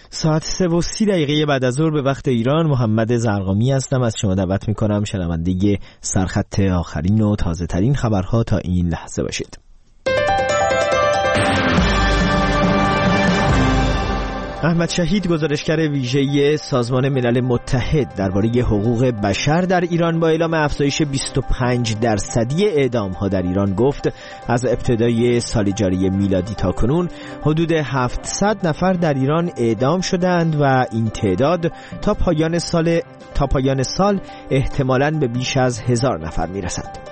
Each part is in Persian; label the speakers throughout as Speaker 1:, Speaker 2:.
Speaker 1: ساعت 3:30 بعد از ظهر به وقت ایران. محمد زرقامی هستم. از شما دعوت میکنم شنونده سرخط آخرین و تازه ترین خبرها تا این لحظه باشید. احمد شهید، گزارشگر ویژه سازمان ملل متحد درباره حقوق بشر در ایران، با اعلام افزایش 25% اعدام‌ها در ایران گفت از ابتدای سال جاری میلادی تا کنون حدود 700 نفر در ایران اعدام شدند و این تعداد تا پایان سال احتمالاً به بیش از 1000 نفر میرسد.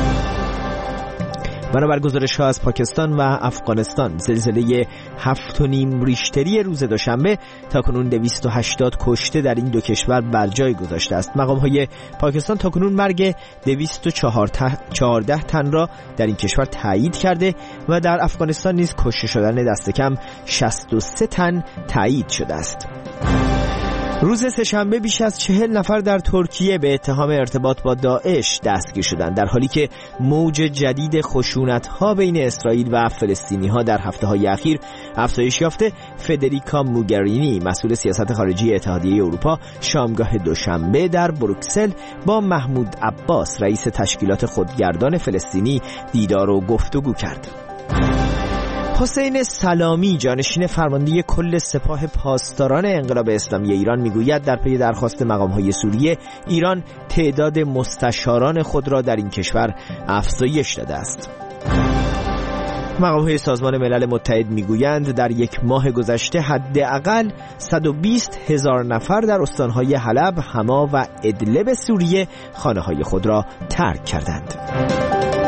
Speaker 1: بنابر گزارش‌ها از پاکستان و افغانستان، زلزله 7.5 ریشتری روز دوشنبه تاکنون 280 کشته در این دو کشور بر جای گذاشته است. مقام‌های پاکستان تاکنون مرگ 214 تن را در این کشور تایید کرده و در افغانستان نیز کشته شدن دست کم 63 تن تایید شده است. روز سه‌شنبه بیش از 40 نفر در ترکیه به اتهام ارتباط با داعش دستگیر شدند، در حالی که موج جدید خشونت‌ها بین اسرائیل و فلسطینی‌ها در هفته‌های اخیر افزایش یافته. فدریکا موگرینی، مسئول سیاست خارجی اتحادیه اروپا، شامگاه دوشنبه در بروکسل با محمود عباس، رئیس تشکیلات خودگردان فلسطینی، دیدار و گفتگو کرد. حسین سلامی، جانشین فرمانده کل سپاه پاسداران انقلاب اسلامی ایران، میگوید در پی درخواست مقام‌های سوریه، ایران تعداد مستشاران خود را در این کشور افزایش داده است. مقام‌های سازمان ملل متحد میگویند در یک ماه گذشته حداقل 120,000 نفر در استان‌های حلب، حما و ادلب سوریه خانه‌های خود را ترک کردند.